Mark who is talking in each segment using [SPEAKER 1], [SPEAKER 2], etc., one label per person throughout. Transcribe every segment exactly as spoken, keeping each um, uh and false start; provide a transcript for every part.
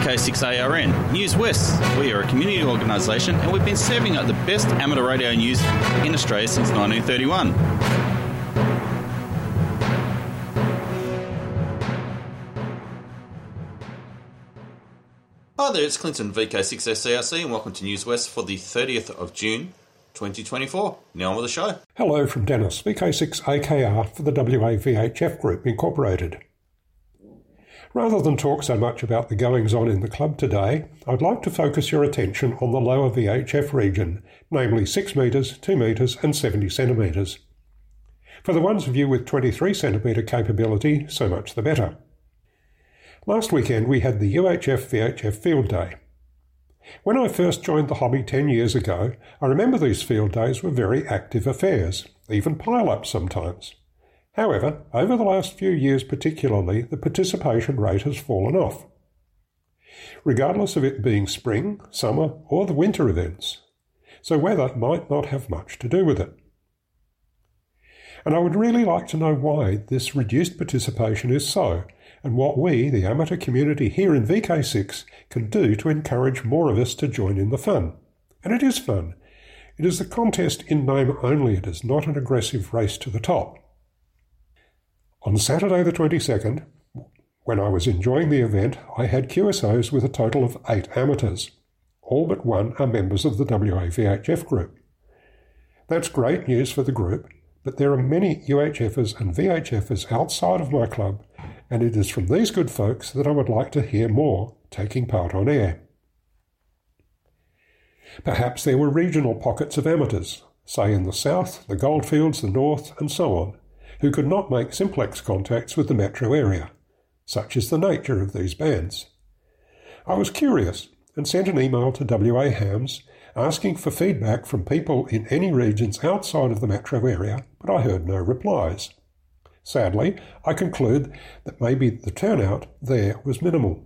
[SPEAKER 1] K six A R N, News West. We are a community organisation and we've been serving up the best amateur radio news in Australia since nineteen thirty-one. Hi there, it's Clinton, V K six S A R C, and welcome to News West for the thirtieth of June, twenty twenty-four. Now on with the show.
[SPEAKER 2] Hello from Dennis, V K six A K R for the W A V H F Group Incorporated. Rather than talk so much about the goings-on in the club today, I'd like to focus your attention on the lower V H F region, namely six metres, two metres and seventy centimetres. For the ones of you with twenty-three centimetre capability, so much the better. Last weekend we had the U H F V H F Field Day. When I first joined the hobby ten years ago, I remember these field days were very active affairs, even pile-ups sometimes. However, over the last few years particularly, the participation rate has fallen off. Regardless of it being spring, summer or the winter events. So weather might not have much to do with it. And I would really like to know why this reduced participation is so, and what we, the amateur community here in V K six, can do to encourage more of us to join in the fun. And it is fun. It is a contest in name only. It is not an aggressive race to the top. On Saturday the twenty-second, when I was enjoying the event, I had Q S Os with a total of eight amateurs. All but one are members of the W A V H F group. That's great news for the group, but there are many U H Fers and V H Fers outside of my club, and it is from these good folks that I would like to hear more taking part on air. Perhaps there were regional pockets of amateurs, say in the south, the goldfields, the north, and so on, who could not make simplex contacts with the metro area. Such is the nature of these bands. I was curious and sent an email to W A Hams asking for feedback from people in any regions outside of the metro area, but I heard no replies. Sadly, I conclude that maybe the turnout there was minimal.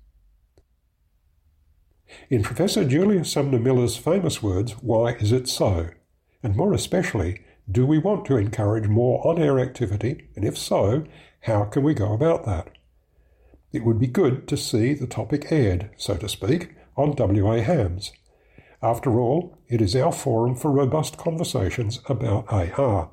[SPEAKER 2] In Professor Julius Sumner Miller's famous words, why is it so? And more especially, do we want to encourage more on-air activity, and if so, how can we go about that? It would be good to see the topic aired, so to speak, on W A Hams. After all, it is our forum for robust conversations about A R.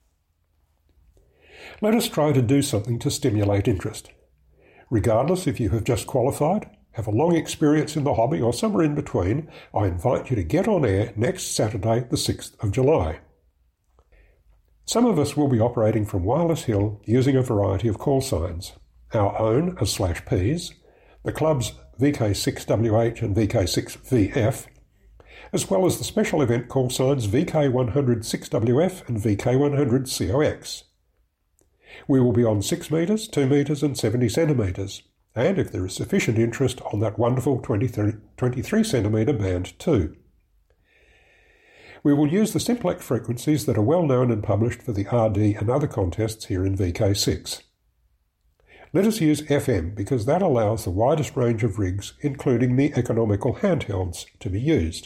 [SPEAKER 2] Let us try to do something to stimulate interest. Regardless if you have just qualified, have a long experience in the hobby or somewhere in between, I invite you to get on air next Saturday, the sixth of July. Some of us will be operating from Wireless Hill using a variety of call signs. Our own as slash Ps, the club's V K six W H and V K six V F, as well as the special event call signs V K one hundred six W F and V K one hundred C O X. We will be on six metres, two metres and seventy centimetres, and if there is sufficient interest, on that wonderful twenty-three centimetre band too. We will use the simplex frequencies that are well known and published for the R D and other contests here in V K six. Let us use F M because that allows the widest range of rigs, including the economical handhelds, to be used.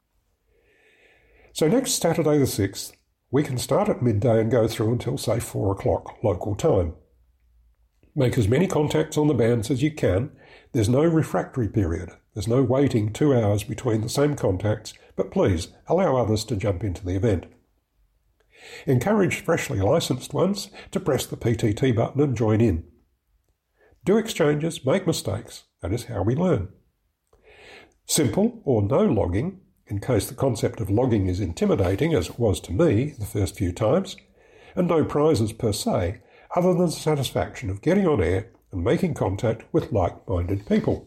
[SPEAKER 2] So next Saturday the sixth, we can start at midday and go through until, say, four o'clock local time. Make as many contacts on the bands as you can. There's no refractory period. There's no waiting two hours between the same contacts, but please allow others to jump into the event. Encourage freshly licensed ones to press the P T T button and join in. Do exchanges, make mistakes. That is how we learn. Simple or no logging, in case the concept of logging is intimidating, as it was to me the first few times, and no prizes per se, other than the satisfaction of getting on air and making contact with like-minded people.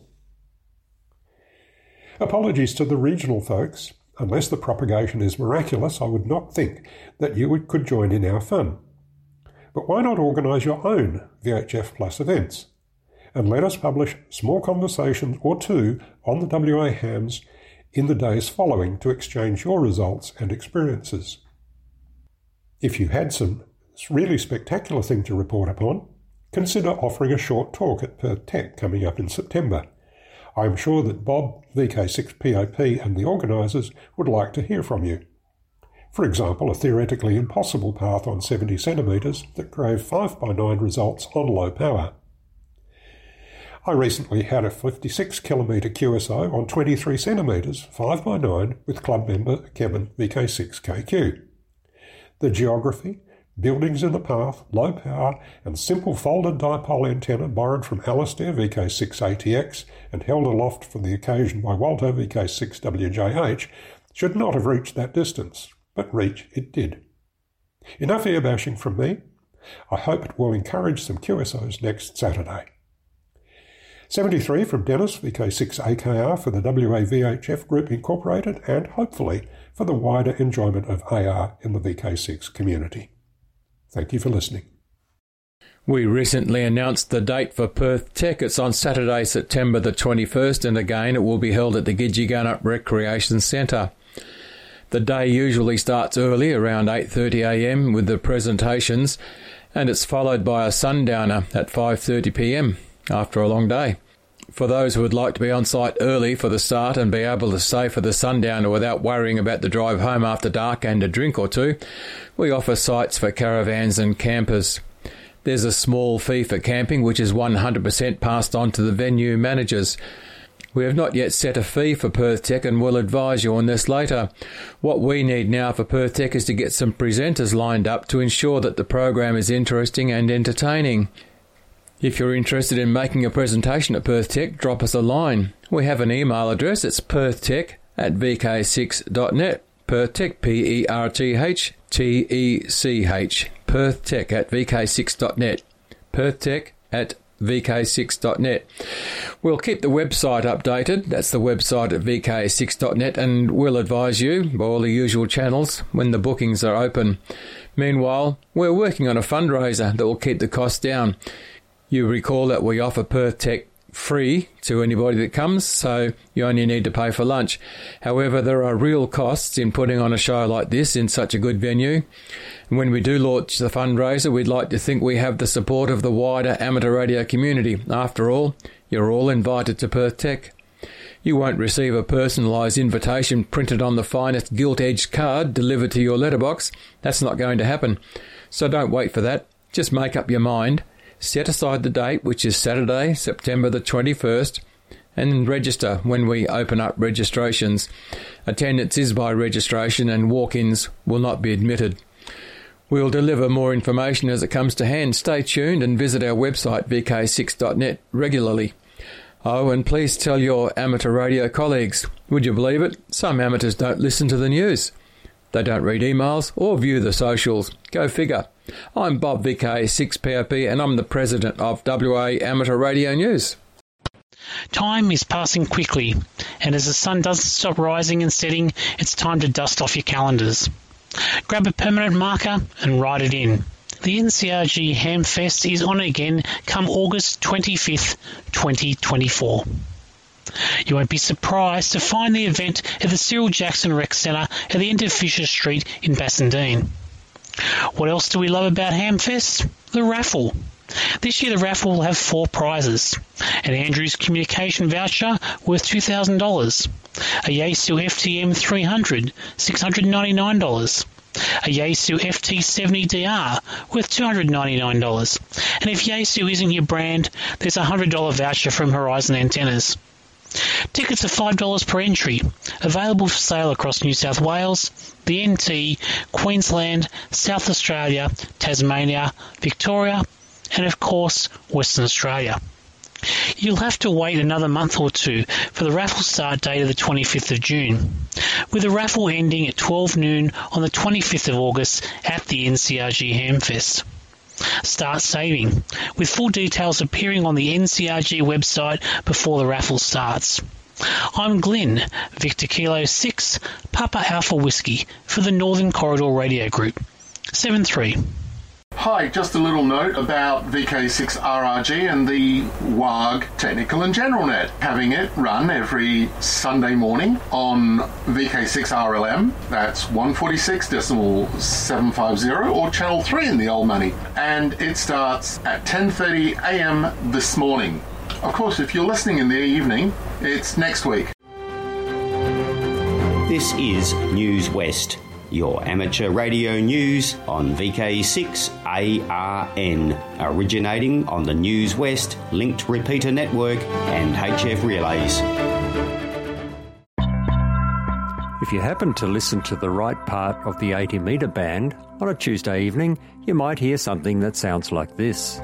[SPEAKER 2] Apologies to the regional folks. Unless the propagation is miraculous, I would not think that you would, could join in our fun. But why not organise your own V H F Plus events? And let us publish small conversations or two on the W A Hams in the days following to exchange your results and experiences. If you had some really spectacular thing to report upon, consider offering a short talk at Perth Tech coming up in September. I'm sure that Bob, V K six P O P and the organisers would like to hear from you. For example, a theoretically impossible path on seventy centimetres that drove five by nine results on low power. I recently had a fifty-six kilometre Q S O on twenty-three centimetres, five by nine, with club member Kevin V K six K Q. The geography, buildings in the path, low power and simple folded dipole antenna borrowed from Alistair V K six A T X and held aloft for the occasion by Walter V K six W J H should not have reached that distance, but reach it did. Enough air bashing from me. I hope it will encourage some Q S Os next Saturday. seventy-three from Dennis V K six A K R for the W A V H F Group Incorporated and hopefully for the wider enjoyment of A R in the V K six community. Thank you for listening.
[SPEAKER 3] We recently announced the date for Perth Tech. It's on Saturday, September the twenty-first, and again it will be held at the Gidgee Recreation Centre. The day usually starts early, around eight thirty a m with the presentations, and it's followed by a sundowner at five thirty p m after a long day. For those who would like to be on site early for the start and be able to stay for the sundowner without worrying about the drive home after dark and a drink or two, we offer sites for caravans and campers. There's a small fee for camping, which is one hundred percent passed on to the venue managers. We have not yet set a fee for Perth Tech and will advise you on this later. What we need now for Perth Tech is to get some presenters lined up to ensure that the program is interesting and entertaining. If you're interested in making a presentation at Perth Tech, drop us a line. We have an email address. It's perthtech at v k six dot net. Perthtech, P E R T H T E C H. Perthtech at v k six dot net. Perthtech at v k six dot net. We'll keep the website updated. That's the website at v k six dot net, and we'll advise you by all the usual channels when the bookings are open. Meanwhile, we're working on a fundraiser that will keep the costs down. You recall that we offer Perth Tech free to anybody that comes, so you only need to pay for lunch. However, there are real costs in putting on a show like this in such a good venue. And when we do launch the fundraiser, we'd like to think we have the support of the wider amateur radio community. After all, you're all invited to Perth Tech. You won't receive a personalised invitation printed on the finest gilt-edged card delivered to your letterbox. That's not going to happen. So don't wait for that. Just make up your mind. Set aside the date, which is Saturday, September the twenty-first, and register when we open up registrations. Attendance is by registration and walk-ins will not be admitted. We'll deliver more information as it comes to hand. Stay tuned and visit our website v k six dot net regularly. Oh, and please tell your amateur radio colleagues. Would you believe it? Some amateurs don't listen to the news. They don't read emails or view the socials. Go figure. I'm Bob V K six P O P and I'm the president of W A Amateur Radio News.
[SPEAKER 4] Time is passing quickly, and as the sun doesn't stop rising and setting, it's time to dust off your calendars. Grab a permanent marker and write it in. The N C R G Hamfest is on again come August twenty-fifth, twenty twenty-four. You won't be surprised to find the event at the Cyril Jackson Rec Centre at the end of Fisher Street in Bassendean. What else do we love about Hamfest? The raffle. This year the raffle will have four prizes. An Andrews Communication voucher worth two thousand dollars. A Yaesu F T M three hundred, six hundred ninety-nine dollars. A Yaesu F T seventy D R worth two hundred ninety-nine dollars. And if Yaesu isn't your brand, there's a one hundred dollars voucher from Horizon Antennas. Tickets are five dollars per entry, available for sale across New South Wales, the N T, Queensland, South Australia, Tasmania, Victoria, and of course, Western Australia. You'll have to wait another month or two for the raffle start date of the twenty-fifth of June, with the raffle ending at twelve noon on the twenty-fifth of August at the N C R G Hamfest. Start saving, with full details appearing on the N C R G website before the raffle starts. I'm Glenn, Victor Kilo six, Papa Alpha Whiskey, for the Northern Corridor Radio Group. seven three.
[SPEAKER 5] Hi, just a little note about V K six R R G and the W A G Technical and General Net. Having it run every Sunday morning on V K six R L M, that's one forty-six point seven five zero, or Channel three in the old money. And it starts at ten thirty a m this morning. Of course, if you're listening in the evening, it's next week.
[SPEAKER 6] This is News West. your amateur radio news on V K six A R N, originating on the News West linked repeater network and H F relays.
[SPEAKER 7] If you happen to listen to the right part of the eighty metre band on a Tuesday evening, you might hear something that sounds like this.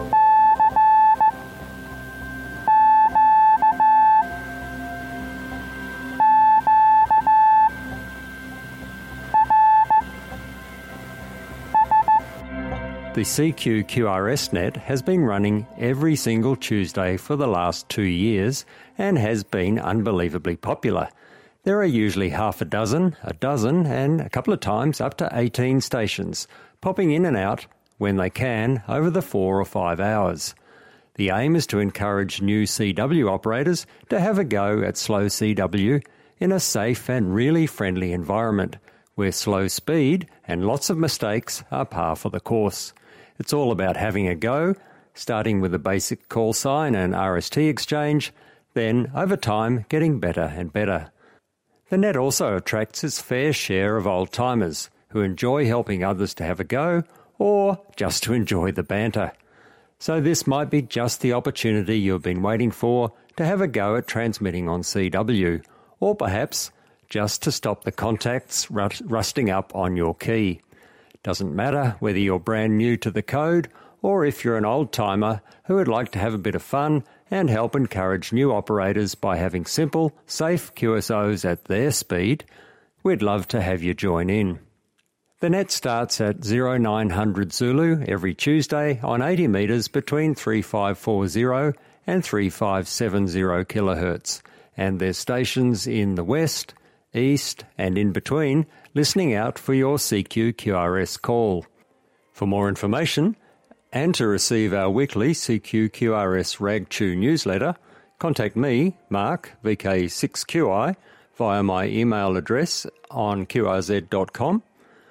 [SPEAKER 7] The C Q Q R S net has been running every single Tuesday for the last two years and has been unbelievably popular. There are usually half a dozen, a dozen, and a couple of times up to eighteen stations, popping in and out when they can over the four or five hours. The aim is to encourage new C W operators to have a go at slow C W in a safe and really friendly environment, where slow speed and lots of mistakes are par for the course. It's all about having a go, starting with a basic call sign and R S T exchange, then over time getting better and better. The net also attracts its fair share of old-timers who enjoy helping others to have a go or just to enjoy the banter. So this might be just the opportunity you've been waiting for to have a go at transmitting on C W, or perhaps just to stop the contacts rusting up on your key. Doesn't matter whether you're brand new to the code or if you're an old-timer who would like to have a bit of fun and help encourage new operators by having simple, safe Q S Os at their speed, we'd love to have you join in. The net starts at oh nine hundred Zulu every Tuesday on eighty metres between three five four zero and three five seven zero kilohertz, and there's stations in the west, east and in between listening out for your C Q Q R S call. For more information and to receive our weekly C Q Q R S RagTune newsletter, contact me, Mark, V K six Q I, via my email address on Q R Z dot com,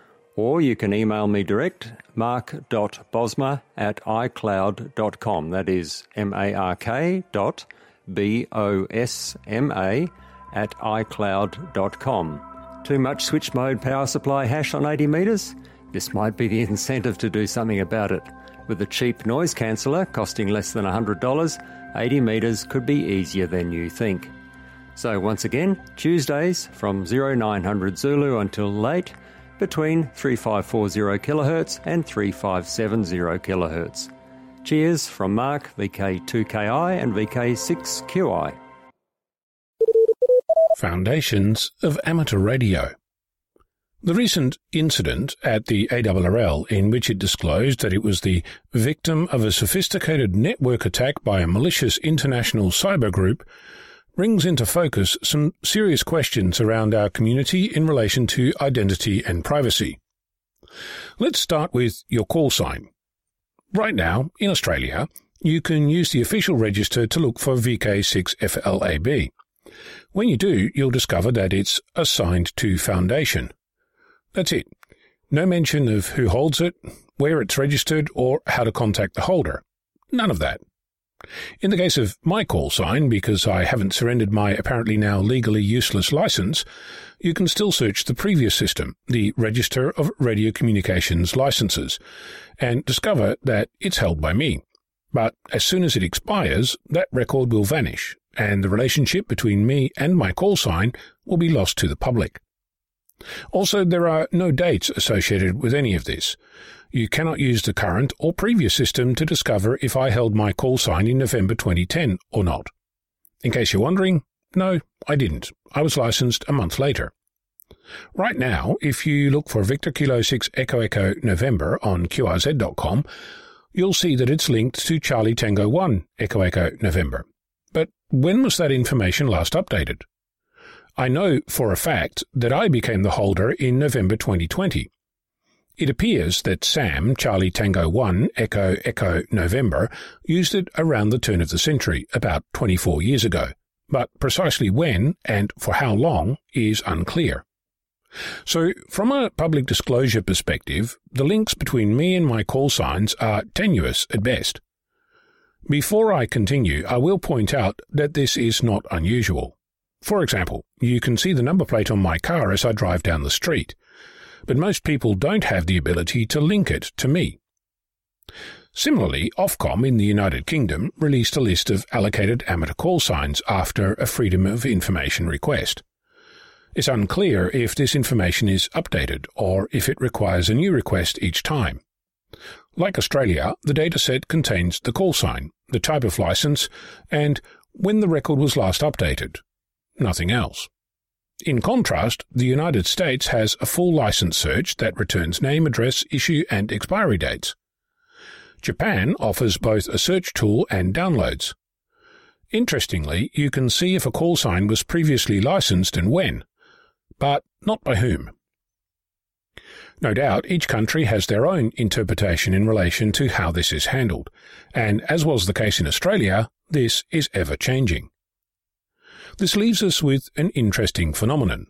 [SPEAKER 7] or you can email me direct, mark dot bosma at i cloud dot com. That is M A R K dot B O S M A at i cloud dot com. Too much switch mode power supply hash on eighty metres? This might be the incentive to do something about it. With a cheap noise canceller costing less than one hundred dollars, eighty metres could be easier than you think. So once again, Tuesdays from oh nine hundred Zulu until late, between three five four zero kilohertz and three five seven zero kilohertz. Cheers from Mark, V K two K I and V K six Q I.
[SPEAKER 8] Foundations of Amateur Radio. The recent incident at the A R R L, in which it disclosed that it was the victim of a sophisticated network attack by a malicious international cyber group, brings into focus some serious questions around our community in relation to identity and privacy. Let's start with your call sign. Right now, in Australia, you can use the official register to look for V K six F L A B. When you do, you'll discover that it's assigned to Foundation. That's it. No mention of who holds it, where it's registered, or how to contact the holder. None of that. In the case of my call sign, because I haven't surrendered my apparently now legally useless license, you can still search the previous system, the Register of Radio Communications Licenses, and discover that it's held by me. But as soon as it expires, that record will vanish, and the relationship between me and my call sign will be lost to the public. Also, there are no dates associated with any of this. You cannot use the current or previous system to discover if I held my call sign in November twenty ten or not. In case you're wondering, no, I didn't. I was licensed a month later. Right now, if you look for Victor Kilo six Echo Echo November on Q R Z dot com, you'll see that it's linked to Charlie Tango one Echo Echo November. But when was that information last updated? I know for a fact that I became the holder in November twenty twenty. It appears that Sam, Charlie Tango one Echo Echo November, used it around the turn of the century, about twenty-four years ago, but precisely when and for how long is unclear. So, from a public disclosure perspective, the links between me and my call signs are tenuous at best. Before I continue, I will point out that this is not unusual. For example, you can see the number plate on my car as I drive down the street. but most people don't have the ability to link it to me. Similarly, Ofcom in the United Kingdom released a list of allocated amateur call signs after a Freedom of Information request. It's unclear if this information is updated or if it requires a new request each time. Like Australia, the dataset contains the call sign, the type of license, and when the record was last updated. Nothing else. In contrast, the United States has a full license search that returns name, address, issue, and expiry dates. Japan offers both a search tool and downloads. Interestingly, you can see if a call sign was previously licensed and when, but not by whom. No doubt, each country has their own interpretation in relation to how this is handled, and as was the case in Australia, this is ever-changing. This leaves us with an interesting phenomenon.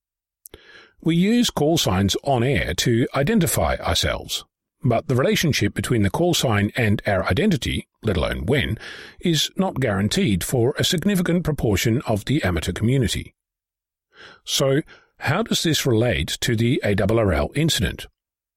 [SPEAKER 8] We use call signs on air to identify ourselves, but the relationship between the call sign and our identity, let alone when, is not guaranteed for a significant proportion of the amateur community. So, how does this relate to the A R R L incident?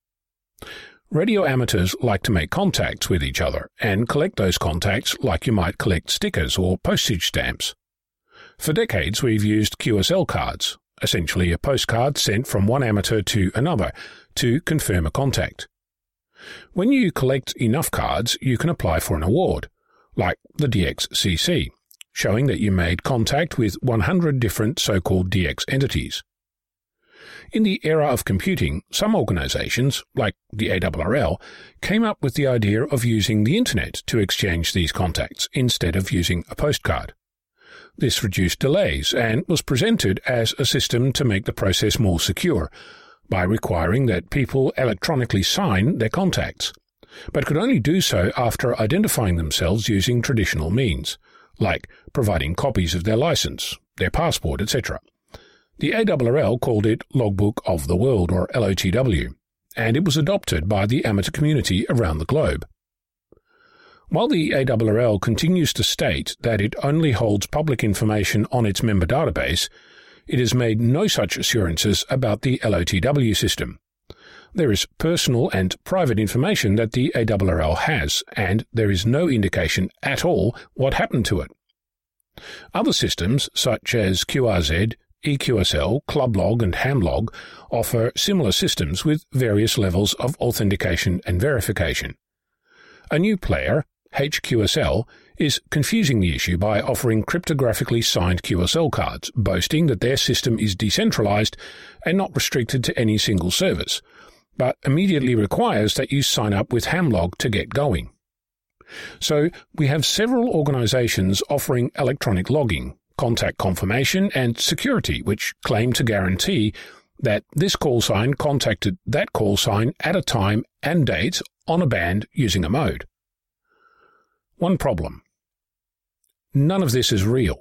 [SPEAKER 8] Radio amateurs like to make contacts with each other and collect those contacts like you might collect stickers or postage stamps. For decades we've used Q S L cards, essentially a postcard sent from one amateur to another, to confirm a contact. When you collect enough cards, you can apply for an award, like the D X C C, showing that you made contact with one hundred different so-called D X entities. In the era of computing, some organizations, like the A R R L, came up with the idea of using the Internet to exchange these contacts instead of using a postcard. This reduced delays and was presented as a system to make the process more secure, by requiring that people electronically sign their contacts, but could only do so after identifying themselves using traditional means, like providing copies of their license, their passport, et cetera. The A R R L called it Logbook of the World, or L O T W, and it was adopted by the amateur community around the globe. While the A R R L continues to state that it only holds public information on its member database, it has made no such assurances about the L O T W system. There is personal and private information that the A R R L has, and there is no indication at all what happened to it. Other systems, such as Q R Z, E Q S L, Clublog and Hamlog, offer similar systems with various levels of authentication and verification. A new player, H Q S L, is confusing the issue by offering cryptographically signed Q S L cards, boasting that their system is decentralized and not restricted to any single service, but immediately requires that you sign up with Hamlog to get going. So we have several organizations offering electronic logging, contact confirmation, and security, which claim to guarantee that this call sign contacted that call sign at a time and date on a band using a mode. One problem. None of this is real.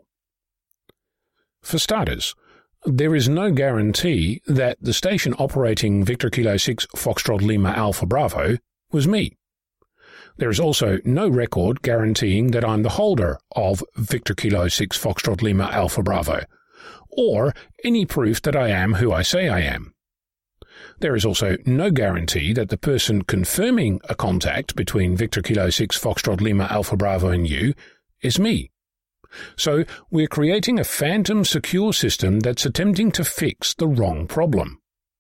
[SPEAKER 8] For starters, there is no guarantee that the station operating Victor Kilo six Foxtrot Lima Alpha Bravo was me. There is also no record guaranteeing that I'm the holder of Victor Kilo six Foxtrot Lima Alpha Bravo, or any proof that I am who I say I am. There is also no guarantee that the person confirming a contact between Victor Kilo six Foxtrot Lima Alpha Bravo and you is me. So we're creating a phantom secure system that's attempting to fix the wrong problem.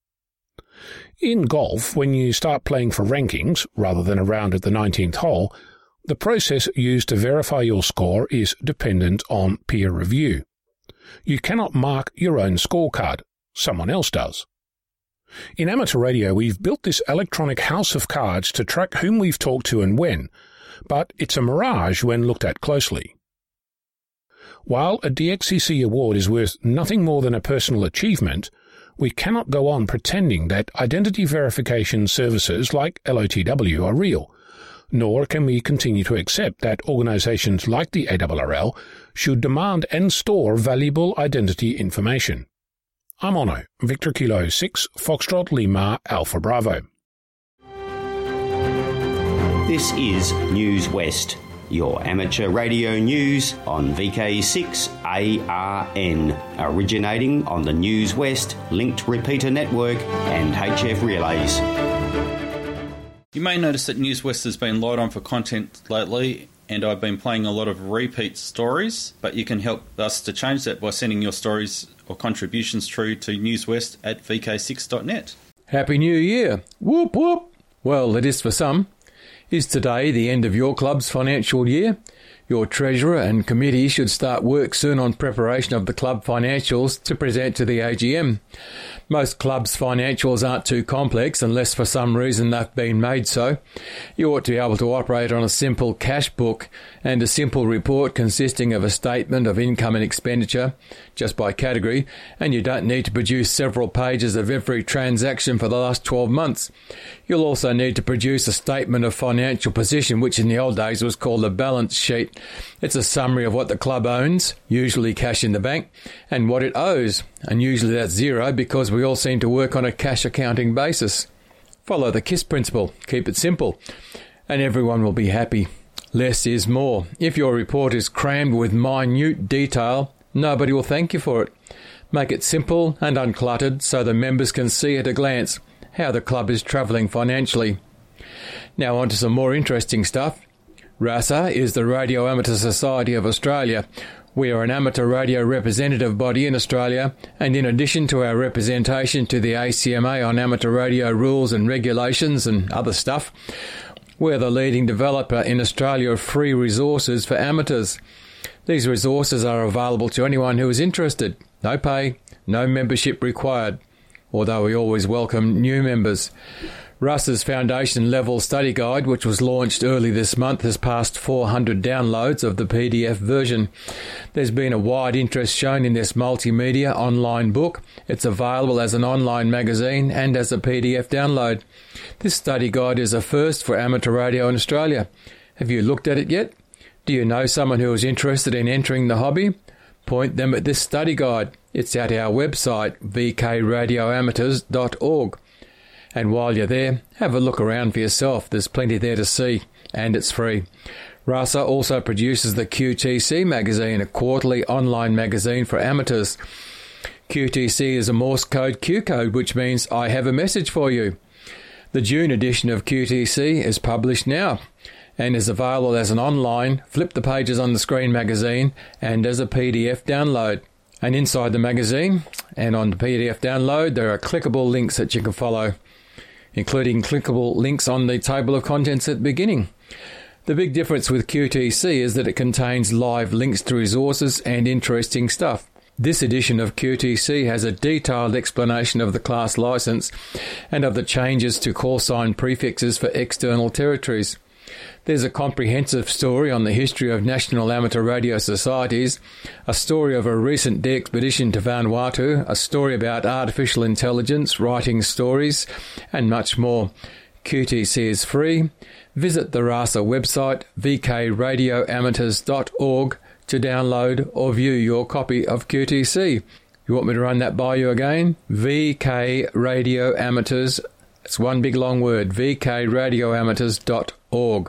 [SPEAKER 8] In golf, when you start playing for rankings, rather than a round at the nineteenth hole, the process used to verify your score is dependent on peer review. You cannot mark your own scorecard. Someone else does. In amateur radio, we've built this electronic house of cards to track whom we've talked to and when, but it's a mirage when looked at closely. While a D X C C award is worth nothing more than a personal achievement, we cannot go on pretending that identity verification services like L O T W are real, nor can we continue to accept that organizations like the A R R L should demand and store valuable identity information. I'm Onno, Victor Kilo six Foxtrot Lima Alpha Bravo.
[SPEAKER 6] This is News West. your amateur radio news on V K six A R N, originating on the News West linked repeater network and H F relays.
[SPEAKER 1] You may notice that News West has been light on for content lately, and I've been playing a lot of repeat stories, but you can help us to change that by sending your stories or contributions through to newswest at v k six dot net.
[SPEAKER 3] Happy New Year! Whoop whoop! Well, it is for some. Is today the end of your club's financial year? Your treasurer and committee should start work soon on preparation of the club financials to present to the A G M. Most clubs' financials aren't too complex unless for some reason they've been made so. You ought to be able to operate on a simple cash book and a simple report consisting of a statement of income and expenditure, just by category, and you don't need to produce several pages of every transaction for the last twelve months. You'll also need to produce a statement of financial position, which in the old days was called a balance sheet. It's a summary of what the club owns, usually cash in the bank, and what it owes, and usually that's zero because we all seem to work on a cash accounting basis. Follow the KISS principle, keep it simple, and everyone will be happy. Less is more. If your report is crammed with minute detail, nobody will thank you for it. Make it simple and uncluttered so the members can see at a glance how the club is travelling financially. Now on to some more interesting stuff. RASA is the Radio Amateur Society of Australia. We are an amateur radio representative body in Australia, and in addition to our representation to the A C M A on amateur radio rules and regulations and other stuff, we're the leading developer in Australia of free resources for amateurs. These resources are available to anyone who is interested. No pay, no membership required, although we always welcome new members. RASA's Foundation Level Study Guide, which was launched early this month, has passed four hundred downloads of the P D F version. There's been a wide interest shown in this multimedia online book. It's available as an online magazine and as a P D F download. This study guide is a first for amateur radio in Australia. Have you looked at it yet? Do you know someone who is interested in entering the hobby? Point them at this study guide. It's at our website, v k radio amateurs dot org. And while you're there, have a look around for yourself. There's plenty there to see, and it's free. RASA also produces the Q T C magazine, a quarterly online magazine for amateurs. Q T C is a Morse code Q code, which means I have a message for you. The June edition of Q T C is published now and is available as an online, flip the pages on the screen magazine and as a P D F download. And inside the magazine and on the P D F download, there are clickable links that you can follow, including clickable links on the table of contents at the beginning. The big difference with Q T C is that it contains live links to resources and interesting stuff. This edition of Q T C has a detailed explanation of the class license and of the changes to call sign prefixes for external territories. There's a comprehensive story on the history of national amateur radio societies, a story of a recent de-expedition to Vanuatu, a story about artificial intelligence, writing stories, and much more. Q T C is free. Visit the RASA website, v k radio amateurs dot org, to download or view your copy of Q T C. You want me to run that by you again? v k radio amateurs, it's one big long word, v k radio amateurs dot org.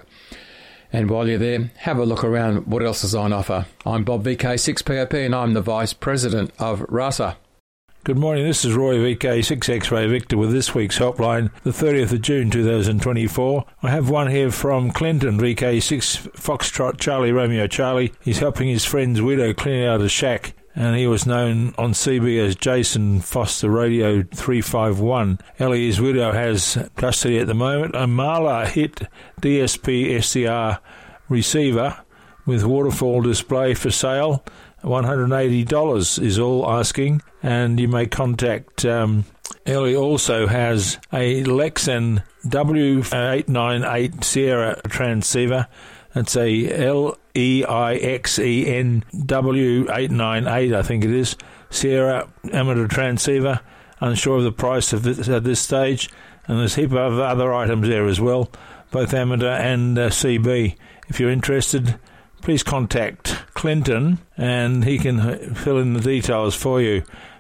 [SPEAKER 3] And while you're there, have a look around what else is on offer. I'm Bob V K six P O P and I'm the Vice President of RASA.
[SPEAKER 9] Good morning, this is Roy V K six X-Ray Victor with this week's helpline, the thirtieth of June two thousand twenty-four. I have one here from Clinton, V K six Foxtrot Charlie Romeo Charlie. He's helping his friend's widow clean out a shack, and he was known on C B as Jason Foster Radio three five one. Ellie's widow has custody at the moment. A Marla Hit D S P S C R receiver with waterfall display for sale. one hundred eighty dollars is all asking, and you may contact um, Ellie. Also has a Lexan W eight nine eight Sierra transceiver. It's a L E I X E N W eight nine eight, I think it is, Sierra amateur transceiver. Unsure of the price of this at this stage, and there's a heap of other items there as well, both amateur and uh, C B. If you're interested, please contact Clinton and he can fill in the details for you.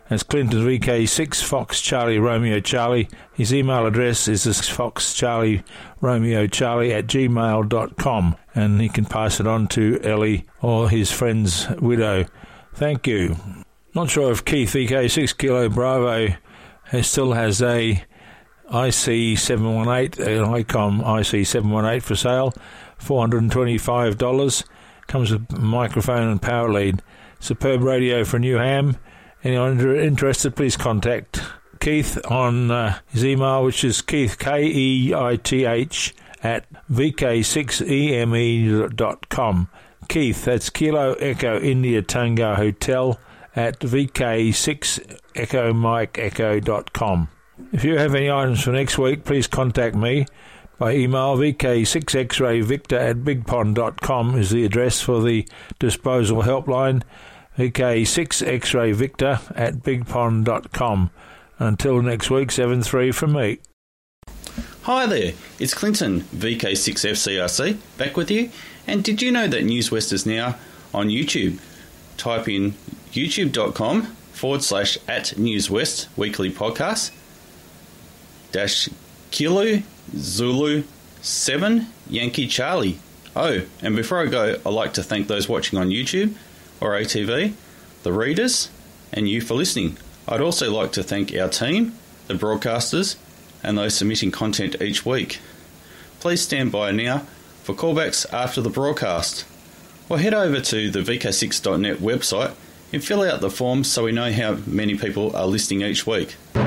[SPEAKER 9] That's Clinton V K six Fox Charlie Romeo Charlie. His email address is Fox Charlie Romeo Charlie at gmail dot com, and he can pass it on to Ellie or his friend's widow. Thank you. Not sure if Keith V K six Kilo Bravo has, still has a I C seven one eight, an ICOM I C seven one eight for sale, four hundred twenty-five dollars. Comes with microphone and power lead. Superb radio for New Ham. Anyone interested, please contact Keith on uh, his email, which is Keith, K E I T H, at V K six E M E dot com. Keith, that's Kilo Echo India Tango Hotel at V K six Echo Mike Echo dot com. If you have any items for next week, please contact me by email. V K six X Ray Victor at big pond dot com is the address for the disposal helpline. V K six X Ray Victor at big pond dot com. Until next week, seven three from me.
[SPEAKER 1] Hi there, it's Clinton, V K six F C R C, back with you. And did you know that News West is now on YouTube? Type in youtube.com forward slash at News West weekly podcast dash Kilo Zulu seven Yankee Charlie. Oh, and before I go, I'd like to thank those watching on YouTube or A T V, the readers, and you for listening. I'd also like to thank our team, the broadcasters, and those submitting content each week. Please stand by now for callbacks after the broadcast, or head over to the V K six dot net website and fill out the form so we know how many people are listening each week.